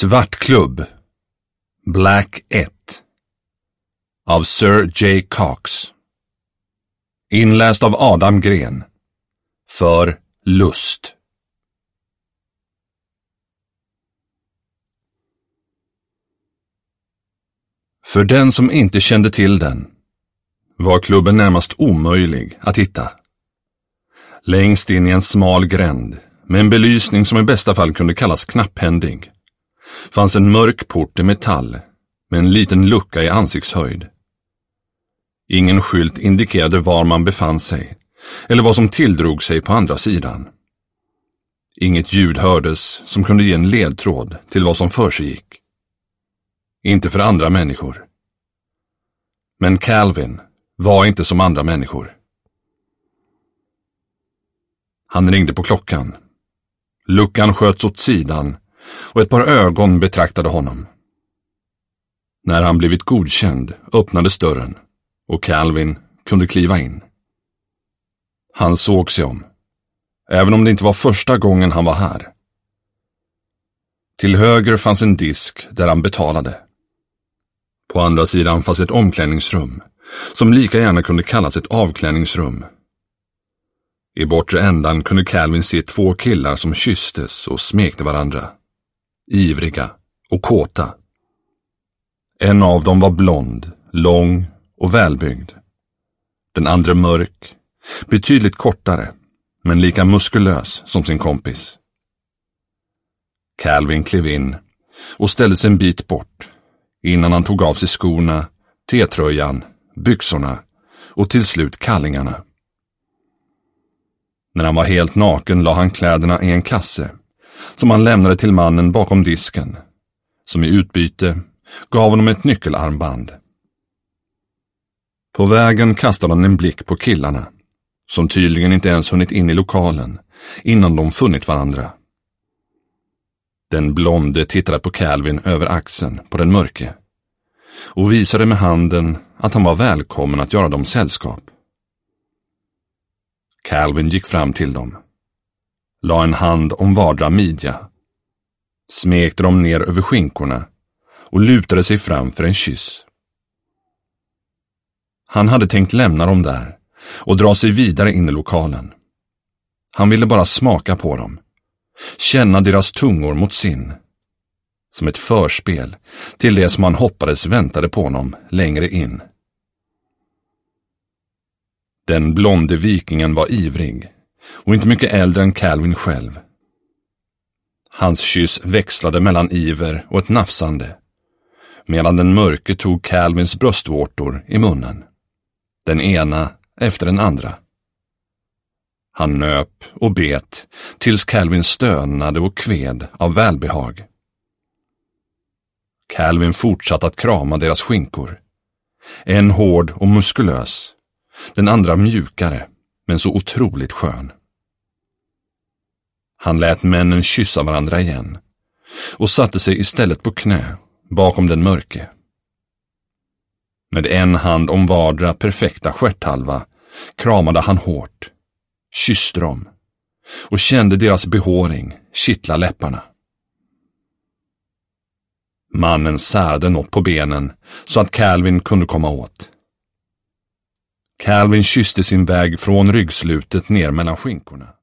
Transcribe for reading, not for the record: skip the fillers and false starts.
Svartklubb Black 1 av Sir J. Cox. Inläst av Adam Gren. För lust. För den som inte kände till den var klubben närmast omöjlig att hitta. Längst in i en smal gränd med en belysning som i bästa fall kunde kallas knapphändig fanns en mörk port i metall med en liten lucka i ansiktshöjd. Ingen skylt indikerade var man befann sig eller vad som tilldrog sig på andra sidan. Inget ljud hördes som kunde ge en ledtråd till vad som försiggick. Inte för andra människor. Men Calvin var inte som andra människor. Han ringde på klockan. Luckan sköts åt sidan och ett par ögon betraktade honom. När han blivit godkänd öppnades dörren och Calvin kunde kliva in. Han såg sig om, även om det inte var första gången han var här. Till höger fanns en disk där han betalade. På andra sidan fanns ett omklädningsrum, som lika gärna kunde kallas ett avklädningsrum. I bortre ändan kunde Calvin se två killar som kysstes och smekte varandra. Ivriga och kåta. En av dem var blond, lång och välbyggd. Den andra mörk, betydligt kortare, men lika muskulös som sin kompis. Calvin klev in och ställde sig en bit bort innan han tog av sig skorna, T-tröjan, byxorna och till slut kallingarna. När han var helt naken la han kläderna i en kasse som han lämnade till mannen bakom disken, som i utbyte gav honom ett nyckelarmband. På vägen kastade han en blick på killarna, som tydligen inte ens hunnit in i lokalen innan de funnit varandra. Den blonde tittade på Calvin över axeln på den mörke och visade med handen att han var välkommen att göra dem sällskap. Calvin gick fram till dem, la en hand om vardera midja, smekte dem ner över skinkorna och lutade sig fram för en kyss. Han hade tänkt lämna dem där och dra sig vidare in i lokalen. Han ville bara smaka på dem, känna deras tungor mot sin, som ett förspel till det som han hoppades väntade på honom längre in. Den blonde vikingen var ivrig och inte mycket äldre än Calvin själv. Hans kyss växlade mellan iver och ett nafsande, medan den mörke tog Calvins bröstvårtor i munnen, den ena efter den andra. Han nöp och bet tills Calvin stönade och kved av välbehag. Calvin fortsatte att krama deras skinkor, en hård och muskulös, den andra mjukare, men så otroligt skön. Han lät männen kyssa varandra igen och satte sig istället på knä bakom den mörke. Med en hand om vardera perfekta stjärthalva kramade han hårt, kysste dem och kände deras behåring kittla läpparna. Mannen särde något på benen så att Calvin kunde komma åt. Calvin kysste sin väg från ryggslutet ner mellan skinkorna.